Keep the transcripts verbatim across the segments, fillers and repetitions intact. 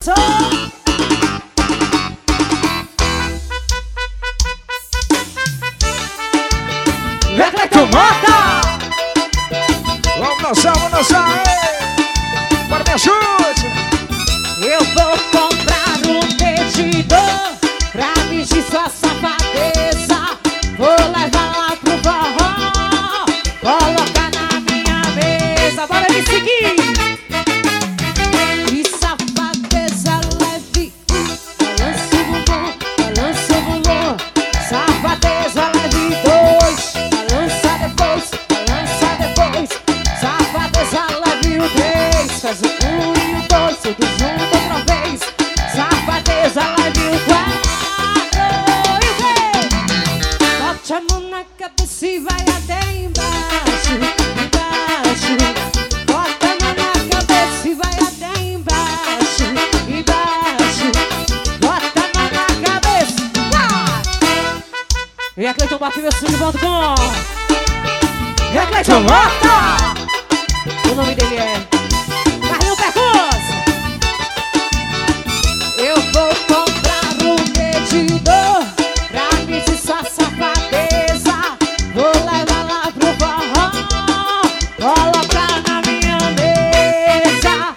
Cleiton Mota! Vamos dançar, vamos dançar, ei! Bora, me ajude! Eu vou comprar um medidor pra medir sua safadeza. Vou levar lá pro forró, colocar na minha mesa. Bora me seguir! E safadeza leve, balança o bumbum, balança o bumbum. Safadeza leve dois, balança depois, balança depois. Safadeza leve o três, faz o um e o dois, tudo junto outra vez. Safadeza leve o quatro e o três. Bote a mão na cabeça e vai até embaixo, embaixo. Bota a mão na cabeça e vai até embaixo, embaixo. Bota a mão na cabeça. E a Cleiton Mota, meu filho, ponto com. E a Cleiton Mota! O nome dele é Carlinho Percurso. Eu vou comprar um medidor pra medir sua safadeza. Vou levar lá pro forró, colocar na minha mesa.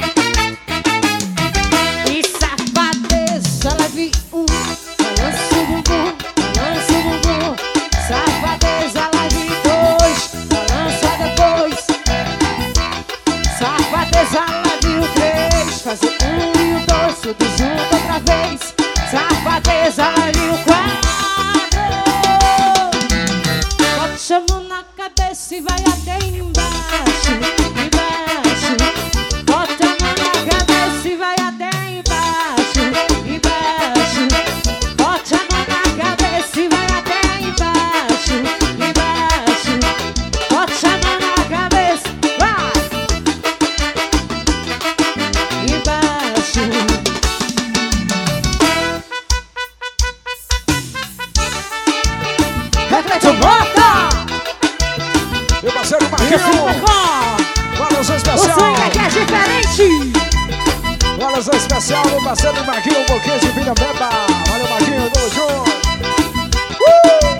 E safadeza leve um, balança o bumbum, balança o bumbum. Safadeza leve dois, balança depois. Safadeza leve o três, faz o um e o dois, tudo junto outra vez. Safadeza leve o quatro. Bote a mão na cabeça e vai até embaixo, embaixo. Bota a mão na cabeça e vai até embaixo, embaixo. Bote a mão na cabeça e vai até embaixo, embaixo. Bote a mão na cabeça, vai! Embaixo. Cleiton Mota! Meu parceiro Isso aí, Marquinhos! Marcão! Balança O especial! swing aqui é diferente! Balança especial, meu parceiro Marquinhos, um pouquinho de vida beba! Valeu, Marquinhos, tamo junto! Uh!